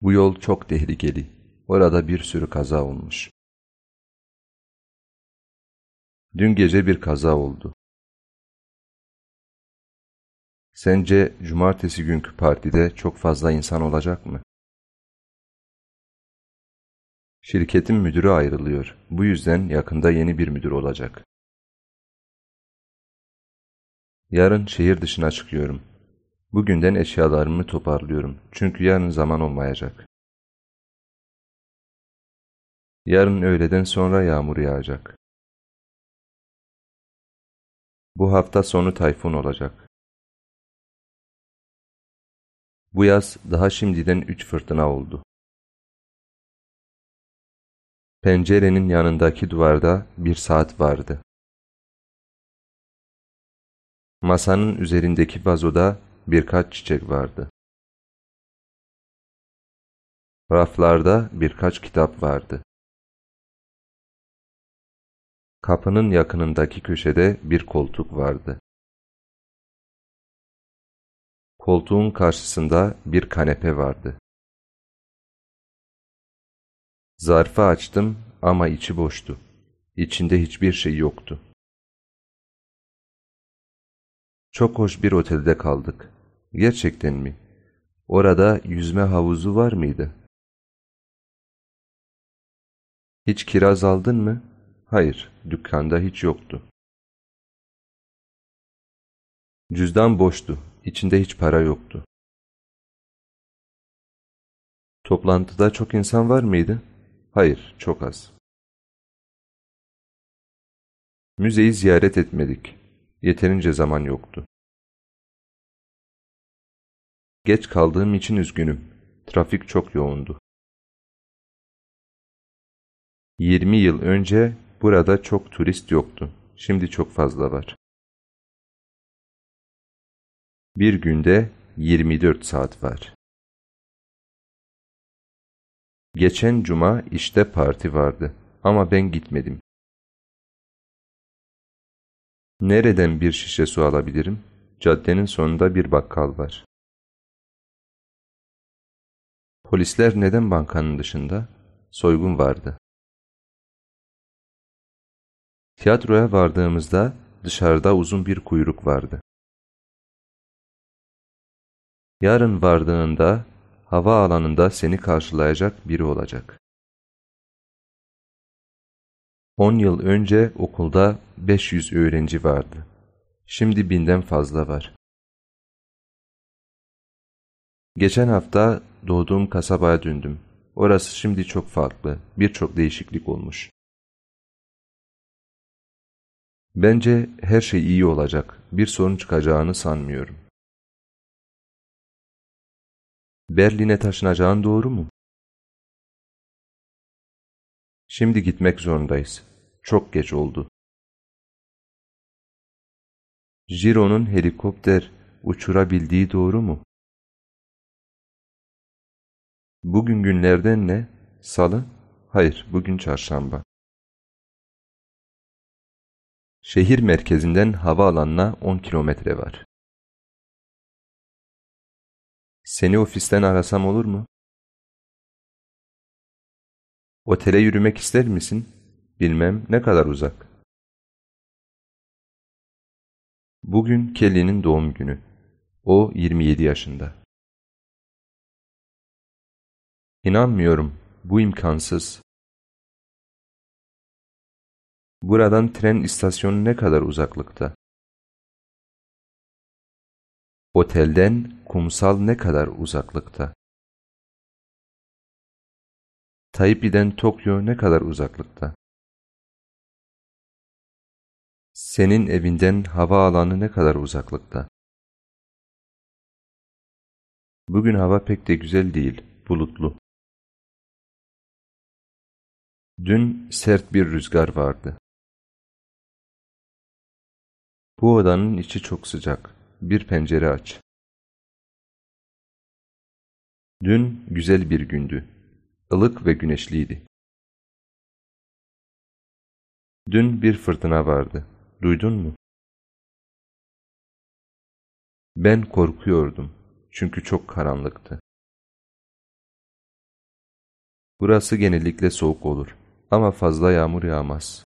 Bu yol çok tehlikeli. Orada bir sürü kaza olmuş. Dün gece bir kaza oldu. Sence cumartesi günkü partide çok fazla insan olacak mı? Şirketin müdürü ayrılıyor. Bu yüzden yakında yeni bir müdür olacak. Yarın şehir dışına çıkıyorum. Bugünden eşyalarımı toparlıyorum. Çünkü yarın zaman olmayacak. Yarın öğleden sonra yağmur yağacak. Bu hafta sonu tayfun olacak. Bu yaz daha şimdiden 3 fırtına oldu. Pencerenin yanındaki duvarda bir saat vardı. Masanın üzerindeki vazoda birkaç çiçek vardı. Raflarda birkaç kitap vardı. Kapının yakınındaki köşede bir koltuk vardı. Koltuğun karşısında bir kanepe vardı. Zarfı açtım ama içi boştu. İçinde hiçbir şey yoktu. Çok hoş bir otelde kaldık. Gerçekten mi? Orada yüzme havuzu var mıydı? Hiç kiraz aldın mı? Hayır, dükkanda hiç yoktu. Cüzdan boştu. İçinde hiç para yoktu. Toplantıda çok insan var mıydı? Hayır, çok az. Müzeyi ziyaret etmedik. Yeterince zaman yoktu. Geç kaldığım için üzgünüm. Trafik çok yoğundu. 20 yıl önce burada çok turist yoktu. Şimdi çok fazla var. Bir günde 24 saat var. Geçen cuma işte parti vardı ama ben gitmedim. Nereden bir şişe su alabilirim? Caddenin sonunda bir bakkal var. Polisler neden bankanın dışında? Soygun vardı. Tiyatroya vardığımızda dışarıda uzun bir kuyruk vardı. Yarın vardığında havaalanında seni karşılayacak biri olacak. 10 yıl önce okulda 500 öğrenci vardı. Şimdi 1000'den fazla var. Geçen hafta doğduğum kasabaya döndüm. Orası şimdi çok farklı, birçok değişiklik olmuş. Bence her şey iyi olacak, bir sorun çıkacağını sanmıyorum. Berlin'e taşınacağın doğru mu? Şimdi gitmek zorundayız. Çok geç oldu. Jiro'nun helikopter uçurabildiği doğru mu? Bugün günlerden ne? Salı? Hayır, bugün çarşamba. Şehir merkezinden havaalanına 10 kilometre var. Seni ofisten arasam olur mu? Otele yürümek ister misin? Bilmem ne kadar uzak. Bugün Kelly'nin doğum günü. O 27 yaşında. İnanmıyorum. Bu imkansız. Buradan tren istasyonu ne kadar uzaklıkta? Otelden kumsal ne kadar uzaklıkta? Taipei'den Tokyo ne kadar uzaklıkta? Senin evinden havaalanı ne kadar uzaklıkta? Bugün hava pek de güzel değil, bulutlu. Dün sert bir rüzgar vardı. Bu odanın içi çok sıcak. Bir pencere aç. Dün güzel bir gündü. Ilık ve güneşliydi. Dün bir fırtına vardı. Duydun mu? Ben korkuyordum. Çünkü çok karanlıktı. Burası genellikle soğuk olur ama fazla yağmur yağmaz.